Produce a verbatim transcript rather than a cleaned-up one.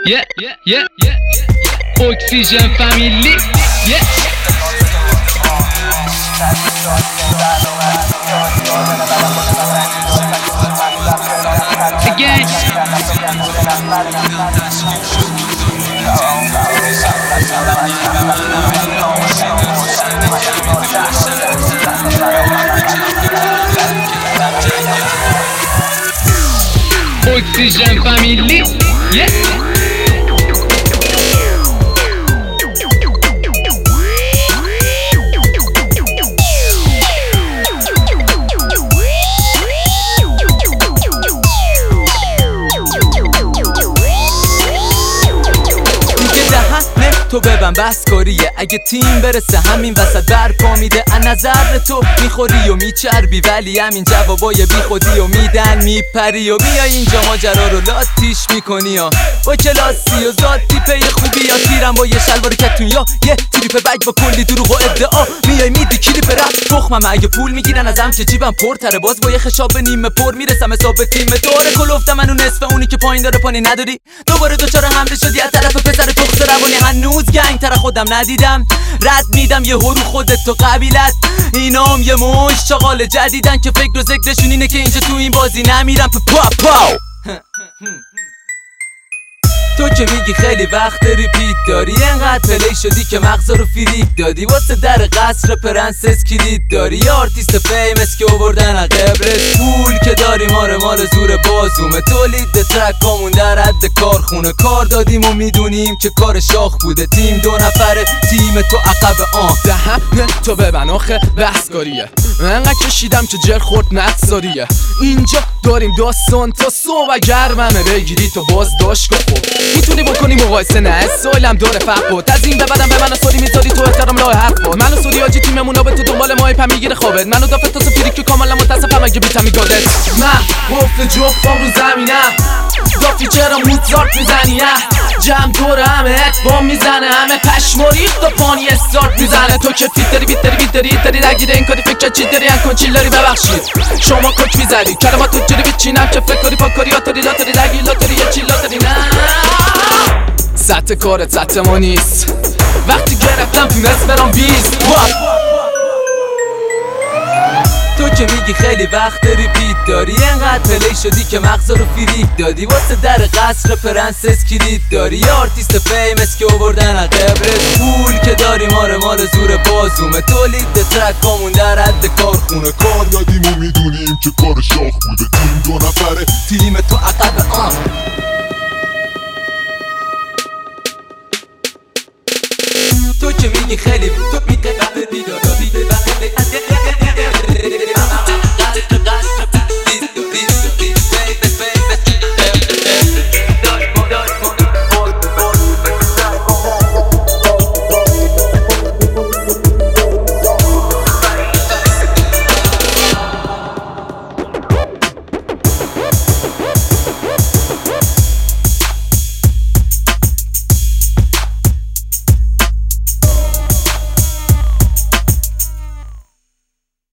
yeah, yeah, yeah, yeah. Oxygen family, yeah. Again. Oxygen family, yeah. تو ببن بس کاریه اگه تیم برسه همین وسط برپا میده از نظر تو میخوری و میچربی ولی همین جوابای بی خودی و میدن میپری و بیا اینجا ماجرا رو لاتیش میکنی ها با کلاسی و ذاتی پی خوبی یا تیرم با یه شلوار کتون یا یه تریپ بگ با کلی دروغ و ادعا میای میدی کلیپ رفت تخمم اگه پول میگیرن ازم که جیبم پرتره باز با یه خشاب نیمه پر میرسم حساب تیم داره کلفتم منو نصف اونی که پایین داره پانی نداری دوباره دوچار حمله شدی از طرف پسر تخت روانی هنوز گنگ تر خودم ندیدم رد میدم یه هرو خودت تو قبیلت اینام یه مش چاقال جدیدن که فکر و ذکرشون اینه که اینجا تو این بازی نمیرم پا پاو تو که میگی خیلی وقت ریپیت داری انقدر پلی شدی که مغزا رو فریک دادی واسه در قصر پرنسس کلید داری یه آرتیست فیمس که آوردن از قبرت پول که داری ماره مال زور بازومه تولید ترکامون در حد کارخونه کار دادیم و میدونیم که کار شاخ بوده تیم دو نفره تیم تو عقب آن دهنه تو ببن آخه بحث کاریه انقدر کشیدم که جر خورد نقصاریه اینجا داریم داستان تا صبح گرممه بگیری تو باز داشت که خوب میتونی بکنی مقایسه نه سوالم داره فرق بود از این به بعدم به من سوری میذاری تو احترام راه حق بود منو سوری آجی تیممون به تو دنبال ماه پم میگیره خوابت منو دافت تا سفیری که کاملا متاسفم اگه بیتم میگادت من گفت جفتم رو زمینم دافی چرا موزارت میزنی جمع دور همه اتبام میزنه همه پشماریخ و پانی استارت میزنه تو که فیت داری بیت داری بیت داری داری نگیره این کاری فکر چی داری انکن چیل داری ببخشید شما کک میزدی کلمات تو جوری بیچینم که فکر کاری پا کاری آتاری لاتاری نگی لاتاری یه چیل لاتاری نه سطح کارت سطح ما نیست وقتی گرفتم تونست برام بیست تو که میگی خیلی وقت ریپیت داری انقدر پلی شدی که مغزا رو فریک دادی واسه در قصر پرنسس کلید داری یه آرتیست فیمس که آوردن از قبرت پول که داری ماره مال زور بازومه تولید ترکامون در حد کارخونه کار دادیم و میدونیم که کار شاخ بوده تیم دو نفره تیم تو عقب آن تو که میگی خیلی تو میگی وقت بیدار